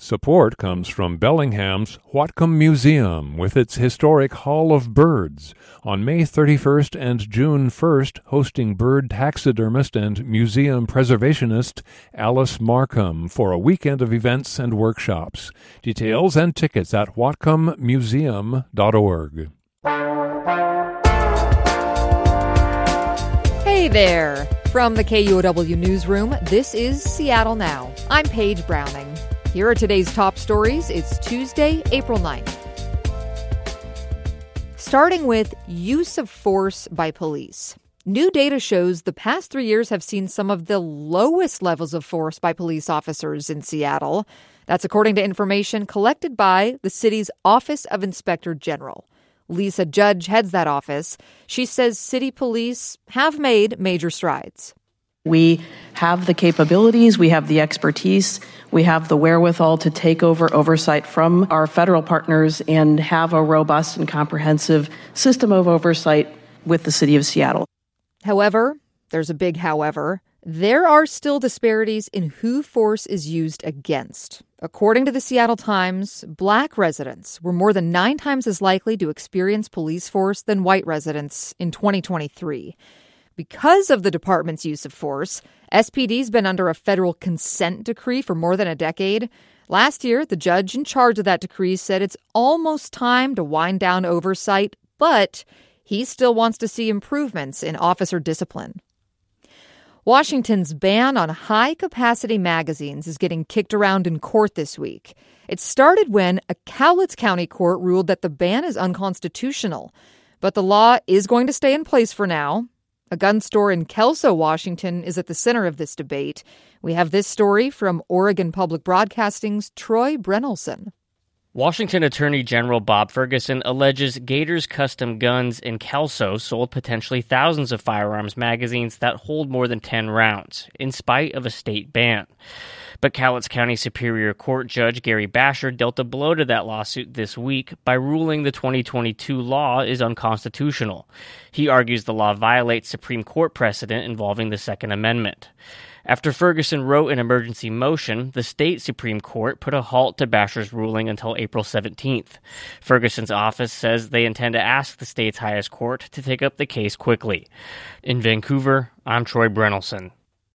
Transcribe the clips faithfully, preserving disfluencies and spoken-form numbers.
Support comes from Bellingham's Whatcom Museum with its historic Hall of Birds on May thirty-first and June first, hosting bird taxidermist and museum preservationist Alice Markham for a weekend of events and workshops. Details and tickets at whatcom museum dot org. Hey there! From the K U O W Newsroom, this is Seattle Now. I'm Paige Browning. Here are today's top stories. It's Tuesday, April ninth. Starting with use of force by police. New data shows the past three years have seen some of the lowest levels of force by police officers in Seattle. That's according to information collected by the city's Office of Inspector General. Lisa Judge heads that office. She says city police have made major strides. We have the capabilities, we have the expertise, we have the wherewithal to take over oversight from our federal partners and have a robust and comprehensive system of oversight with the city of Seattle. However, there's a big however, there are still disparities in who force is used against. According to the Seattle Times, Black residents were more than nine times as likely to experience police force than white residents in twenty twenty-three. Because of the department's use of force, S P D's been under a federal consent decree for more than a decade. Last year, the judge in charge of that decree said it's almost time to wind down oversight, but he still wants to see improvements in officer discipline. Washington's ban on high-capacity magazines is getting kicked around in court this week. It started when a Cowlitz County court ruled that the ban is unconstitutional. But the law is going to stay in place for now. A gun store in Kelso, Washington, is at the center of this debate. We have this story from Oregon Public Broadcasting's Troy Brennelson. Washington Attorney General Bob Ferguson alleges Gators Custom Guns in Kelso sold potentially thousands of firearms magazines that hold more than ten rounds, in spite of a state ban. But Cowlitz County Superior Court Judge Gary Basher dealt a blow to that lawsuit this week by ruling the twenty twenty-two law is unconstitutional. He argues the law violates Supreme Court precedent involving the Second Amendment. After Ferguson wrote an emergency motion, the state Supreme Court put a halt to Basher's ruling until April seventeenth. Ferguson's office says they intend to ask the state's highest court to take up the case quickly. In Vancouver, I'm Troy Brennelson.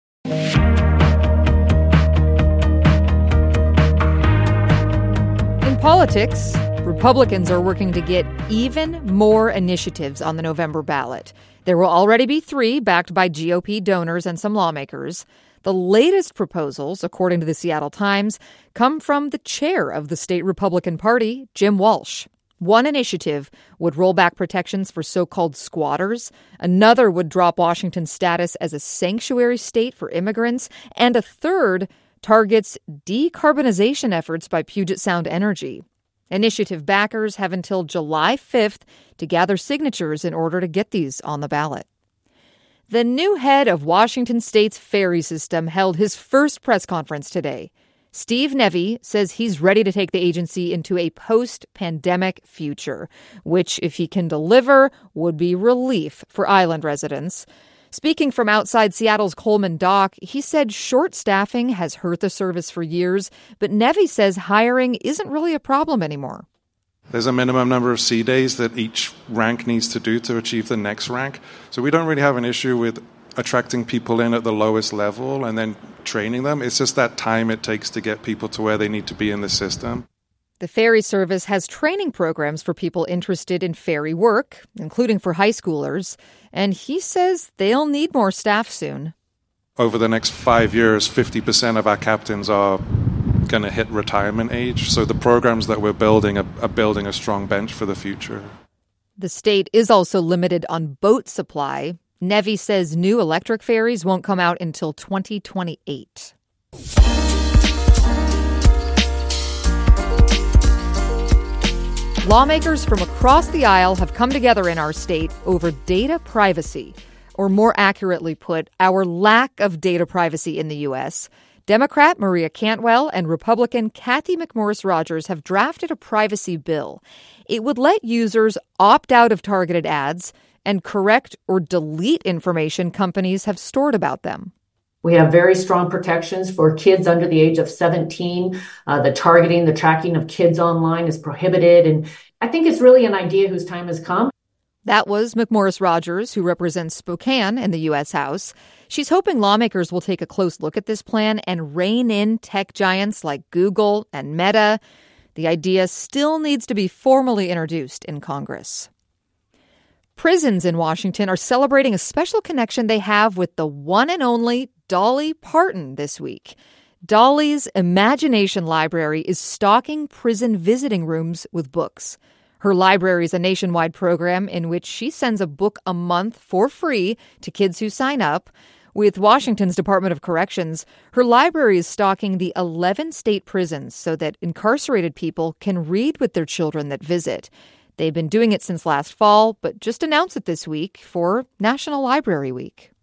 In politics, Republicans are working to get even more initiatives on the November ballot. There will already be three backed by G O P donors and some lawmakers. The latest proposals, according to the Seattle Times, come from the chair of the state Republican Party, Jim Walsh. One initiative would roll back protections for so-called squatters. Another would drop Washington's status as a sanctuary state for immigrants. And a third targets decarbonization efforts by Puget Sound Energy. Initiative backers have until July fifth to gather signatures in order to get these on the ballot. The new head of Washington State's ferry system held his first press conference today. Steve Nevy says he's ready to take the agency into a post-pandemic future, which, if he can deliver, would be relief for island residents. Speaking from outside Seattle's Coleman Dock, he said short staffing has hurt the service for years, but Nevy says hiring isn't really a problem anymore. There's a minimum number of sea days that each rank needs to do to achieve the next rank. So we don't really have an issue with attracting people in at the lowest level and then training them. It's just that time it takes to get people to where they need to be in the system. The ferry service has training programs for people interested in ferry work, including for high schoolers, and he says they'll need more staff soon. Over the next five years, fifty percent of our captains are going to hit retirement age, so the programs that we're building are, are building a strong bench for the future. The state is also limited on boat supply. Nevy says new electric ferries won't come out until twenty twenty-eight. Lawmakers from across the aisle have come together in our state over data privacy, or more accurately put, our lack of data privacy in the U S. Democrat Maria Cantwell and Republican Cathy McMorris Rodgers have drafted a privacy bill. It would let users opt out of targeted ads and correct or delete information companies have stored about them. We have very strong protections for kids under the age of seventeen. Uh, the targeting, the tracking of kids online is prohibited. And I think it's really an idea whose time has come. That was McMorris Rodgers, who represents Spokane in the U S House. She's hoping lawmakers will take a close look at this plan and rein in tech giants like Google and Meta. The idea still needs to be formally introduced in Congress. Prisons in Washington are celebrating a special connection they have with the one and only Dolly Parton this week. Dolly's Imagination Library is stocking prison visiting rooms with books. Her library is a nationwide program in which she sends a book a month for free to kids who sign up. With Washington's Department of Corrections, her library is stocking the eleven state prisons so that incarcerated people can read with their children that visit. They've been doing it since last fall, but just announced it this week for National Library Week.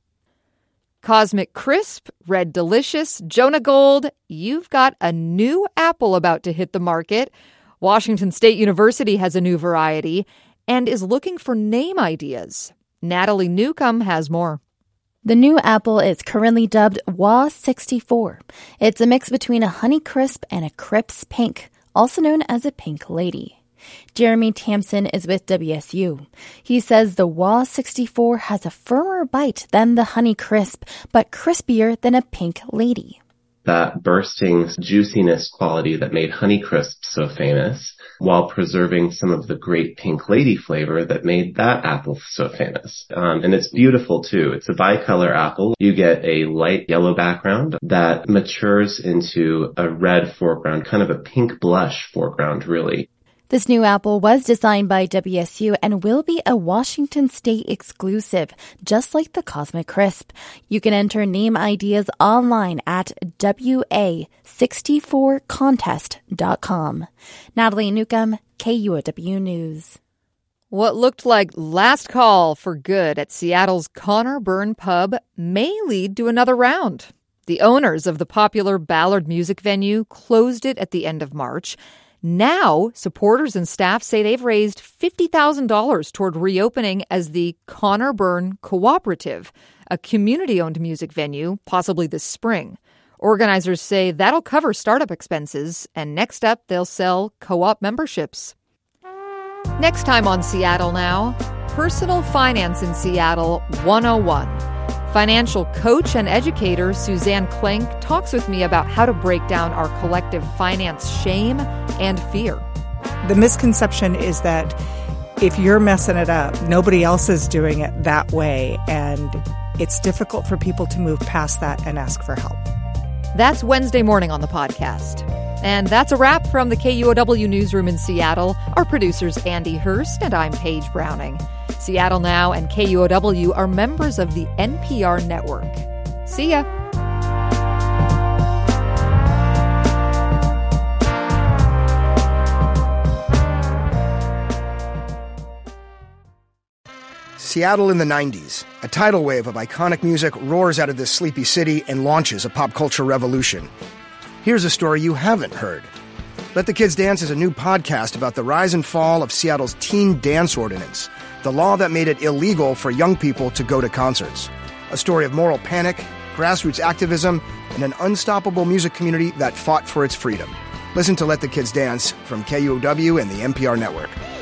Cosmic Crisp, Red Delicious, Jonah Gold, you've got a new apple about to hit the market. Washington State University has a new variety and is looking for name ideas. Natalie Newcomb has more. The new apple is currently dubbed W A sixty-four. It's a mix between a Honeycrisp and a Crips Pink, also known as a Pink Lady. Jeremy Tamson is with W S U. He says the W A sixty-four has a firmer bite than the Honeycrisp, but crispier than a Pink Lady. That bursting juiciness quality that made Honeycrisp so famous, while preserving some of the great Pink Lady flavor that made that apple so famous. Um, and it's beautiful too. It's a bicolor apple. You get a light yellow background that matures into a red foreground, kind of a pink blush foreground, really. This new apple was designed by W S U and will be a Washington State exclusive, just like the Cosmic Crisp. You can enter name ideas online at W A sixty-four contest dot com. Natalie Newcomb, K U O W News. What looked like last call for good at Seattle's Connor Byrne Pub may lead to another round. The owners of the popular Ballard music venue closed it at the end of March. Now, supporters and staff say they've raised fifty thousand dollars toward reopening as the Connor Byrne Cooperative, a community-owned music venue, possibly this spring. Organizers say that'll cover startup expenses, and next up, they'll sell co-op memberships. Next time on Seattle Now, Personal Finance in Seattle one oh one. Financial coach and educator Suzanne Klenk talks with me about how to break down our collective finance shame and fear. The misconception is that if you're messing it up, nobody else is doing it that way, and it's difficult for people to move past that and ask for help. That's Wednesday morning on the podcast. And that's a wrap from the K U O W newsroom in Seattle. Our producer's Andy Hurst, and I'm Paige Browning. Seattle Now and K U O W are members of the N P R network. See ya. Seattle in the nineties. A tidal wave of iconic music roars out of this sleepy city and launches a pop culture revolution. Here's a story you haven't heard. Let the Kids Dance is a new podcast about the rise and fall of Seattle's teen dance ordinance, the law that made it illegal for young people to go to concerts. A story of moral panic, grassroots activism, and an unstoppable music community that fought for its freedom. Listen to Let the Kids Dance from K U O W and the N P R network.